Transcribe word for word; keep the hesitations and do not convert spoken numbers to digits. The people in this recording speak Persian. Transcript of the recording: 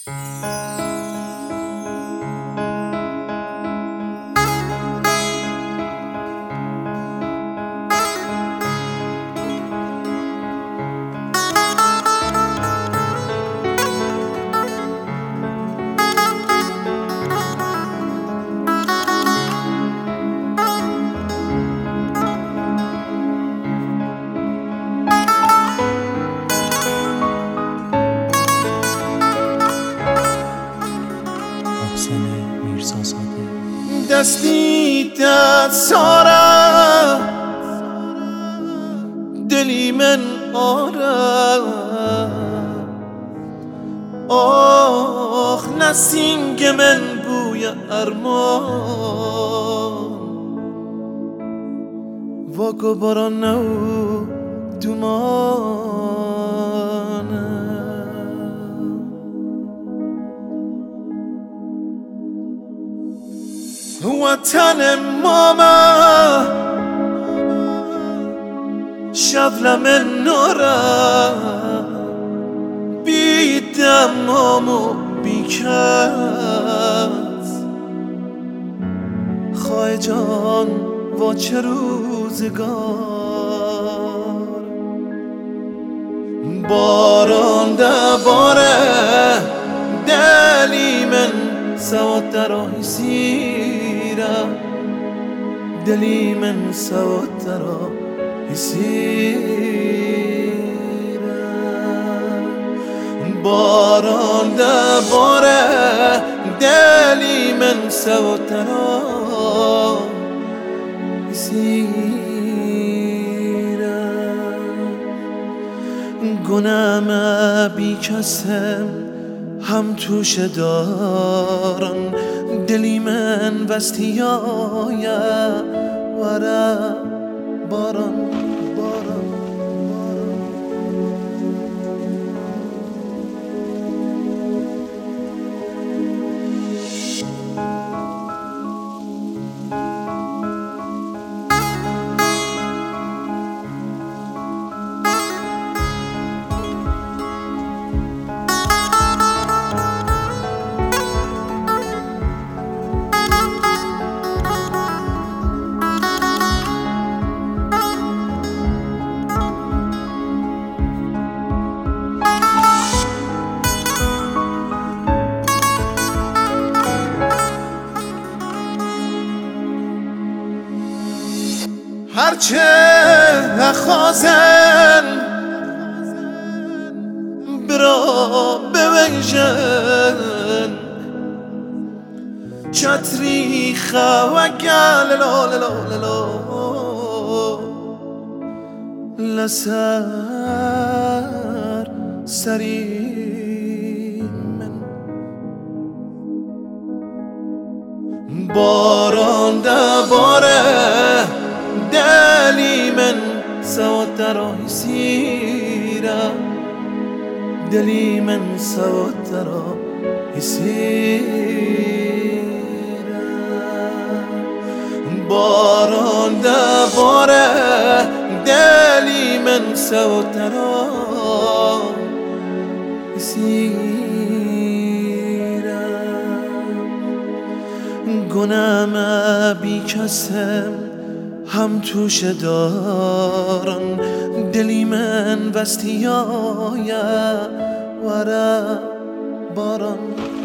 دستی دست ساره دلی من آره آخ نسینگ من بوی ارمان واکو باران نو دومانه وطن ماما شغل من نورا بی دمام و بی کس خواه جان و چه روزگار باران ده باره دلی من سواد درایی سیره دلی من سواد درایی سیره باران ده باره دلی من سواد درایی سیره گنام بی کسم هم توش دارن دلی من وستیای وره باران باران هرچه خازن برا بویژن چتری خواگل لا لا لا لا لسر سری من باران ده باره دلی من سواد درایی سیره دلی من سواد درایی سیره باران ده باره دلی من سواد درایی سیره گنام بی کسم هم توش دارن دلی من وستیای وره باران